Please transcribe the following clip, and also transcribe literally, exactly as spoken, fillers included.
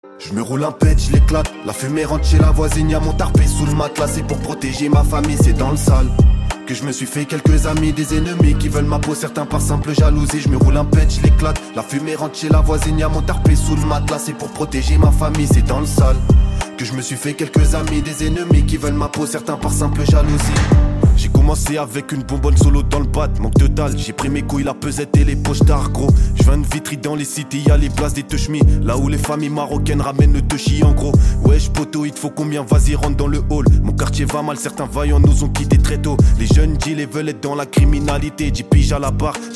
Je me roule un pet, je l'éclate. La fumée rentre chez la voisine, y'a mon tarpé sous le matelas. C'est pour protéger ma famille, c'est dans le sale que je me suis fait quelques amis, des ennemis qui veulent ma peau, certains par simple jalousie. Je me roule un pet, je l'éclate. La fumée rentre chez la voisine, y'a mon tarpé sous le matelas. C'est pour protéger ma famille, c'est dans le sale que je me suis fait quelques amis, des ennemis qui veulent ma peau, certains par simple jalousie. J'ai commencé avec une bonbonne solo dans le bat, manque de dalle. J'ai pris mes couilles, la pesette et les poches d'art gros. Je viens de Vitry dans les cités, y'a les places des teuchmis. Là où les familles marocaines ramènent le teuchi en gros. Wesh poto, il te faut combien, vas-y rentre dans le hall. Mon quartier va mal, certains vaillants nous ont quittés très tôt. Les jeunes deals et veulent être dans la criminalité. dix piges à la barre,